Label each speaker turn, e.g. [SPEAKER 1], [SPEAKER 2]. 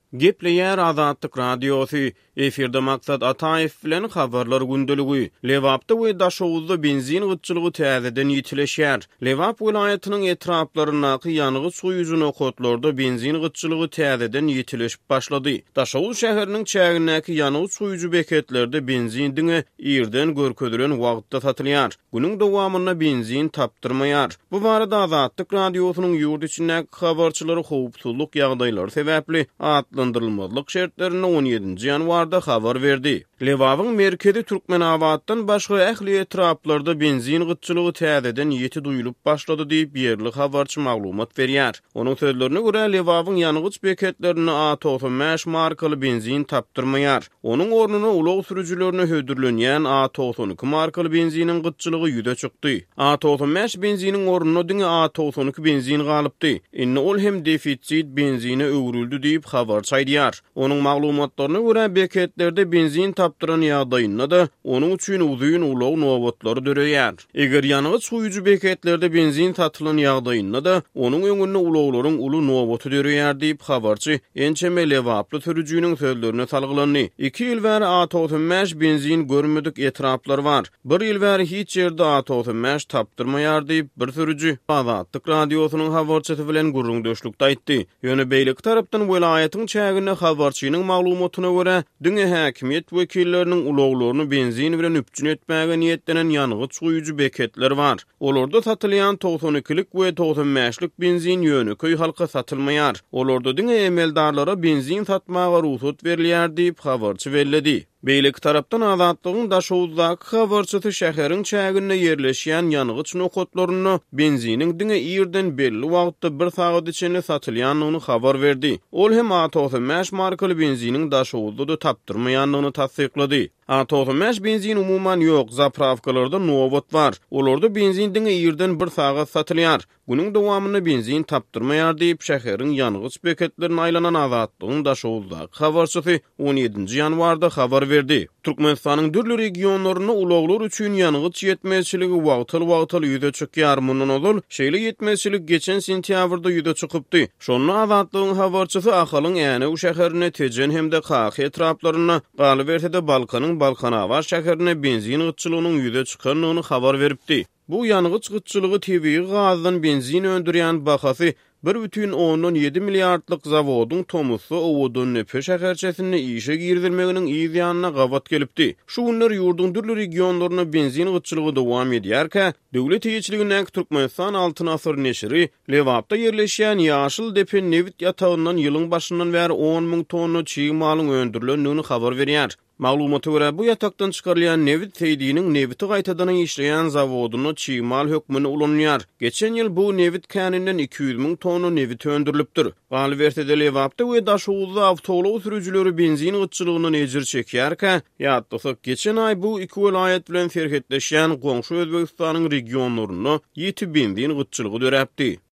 [SPEAKER 1] Gepleýär Azatlyk radiosu. Eferde maksat Ataev bilen habarlar gündeligi. Lewapda we daşowuzda benzin gytçylygy täzeden ýitileşýär. Lewap vilayatynyň etraplarynaky ýanygy suw ýüzüne kotlarda benzin gytçylygy täzeden ýitileşip başlady. Daşowuz şäheriniň çägindäki ýanygy suw ýüzü beketlerde benzin diňe ýerden görkezdiren wagtda satylýar. Günüň dowamyna benzin tapdyrmaýar. Bu barada Azatlyk radiosynyň ýurt içindäki habarçylary howpsuzlyk ýagdaýlary sebäpli atlandyrylmazlyk şertlerini 17 ýanwarda habar berdi. Lewabyň merkezi Türkmenabaddan başga ähli etraplarda benzin gytçylygy täzeden ýeti duýulyp başlady diýip ýerli habarçy maglumat berýär. Onuň sözlerine görä Lewabyň ýanygyç beketlerini A95 markaly benzin tapdyrmaýar. Onuň ornuny ulug sürüjülerine hödürlenýän A92 markaly benziniň gytçylygy ýüde çykdy. A95 benziniň ornuny diňe A92 benzin galypdy. Inne ol hem defitsit benzine öwrüldi diýip habar çaýdýar. Onuň maglumatlaryna görä beketlerde benzin tapdyran ýagdaýynda da onuň üçin uzun ulug nowatlary döreýär. Eger ýanygy suw ýüzü beketlerde benzin satylan ýagdaýynda da onuň öňünde uluglaryň uly nowaty döreýär diýip habarçy ençeme Lewaply sürüjüniň sözlerine salgylandy. 2 ýyl bäri A95 benzin görmedik etraplar bar. 1 ýyl bäri hiç ýerde A95 tapdyrmaýar diýip bir sürüjü Azatlyk radiosynyň habarçysy bilen gurrundaşlykda aýtdy. Ýöne beýlik tarapdan welaýatyň çägine habarçynyň maglumatyna görä diňe häkimiýet wekilleriniň uluglaryny benzin bilen üpjün etmäge niýetlenen ýanygy suw ýüzü beketler bar. Olarda satylýan 92-lik we 95-lik benzin ýöneköy halka satylmaýar. Olarda diňe emeldarlara benzin satmaga ruhsat berilýär diýip habarçy bellädi. Beýlik tarapdan Azatlygyň daşowuzdaky habarçysy şäheriň çäginde ýerleşýän ýanygyç nokotlaryny benziniň diňe ýerden belli wagtda 1 saat içinde satylýanyny habar berdi. Ol hem A95 markaly benziniň daşowuzda da tapdyrmaýanlygyny tasdiklady. A95 benzin umuman ýok, zapravkalarda nowat bar. Olarda benzin diňe ýerden 1 saat satylýar. Günüň dowamyna benzin tapdyrmaýar diýip şäheriň ýanygyç beketlerini aýlanan Azatlygyň daşowuzdaky habarçysy 17 ýanwarda habar berdi. Türkmenistanyň dürli regionlaryna uluglar üçin ýanygyç ýetmezçiligi wagtyl ýüze çykýar. Mundan ol, şeýle ýetmezçilik geçen sentýabrda ýüze çykypdy. Şonu Azatlygyň habarçysy ahalyň ýany şäherine tejen hemde Kahy etraplaryna galybertede Balkanava şäherine benzin gytçylygynyň ýüze çykanlygyny habar beripdi. Bu ýanygyç gytçylygy tebii gazdan benzin öndürýän bahasy 1,7 milliardlyk zawodyň Tomosy owudun Nepe şäherçesine işe girdirmeginiň ýa-ýanyna gawat gelipdi. Şu günler ýurduň dürli regionlaryna benzin gytçylygy dowam edýärkä, döwlet ýeçiliginiň Türkmenistan Altyn Asr neşri Lewapda ýerleşýän ýaşyl depe Nevit ýatagyndan ýylyň başyndan bäri 10.000 tonna çiğ malyň öndürilendigini habar berýär. Maglumaty görä bu ýatakdan çykarylýan Nevit teýdiniň Neviti gaýtadan işleýän zawodyny çiğ mal hökmüne ulanýar. Geçen ýyl bu Nevit käninden 200.000 tonna Nevit öndürilipdir. Galybertede Lewapda we daşowuzda awtolog sürüjüleri benzin gytçylygyny ejir çekýärkä, ýa-da geçen aý bu iki vilayet bilen ferhetleşýän goňşy Özbegistanyň regionlaryny ýeti benzin gytçylygy döräpdi.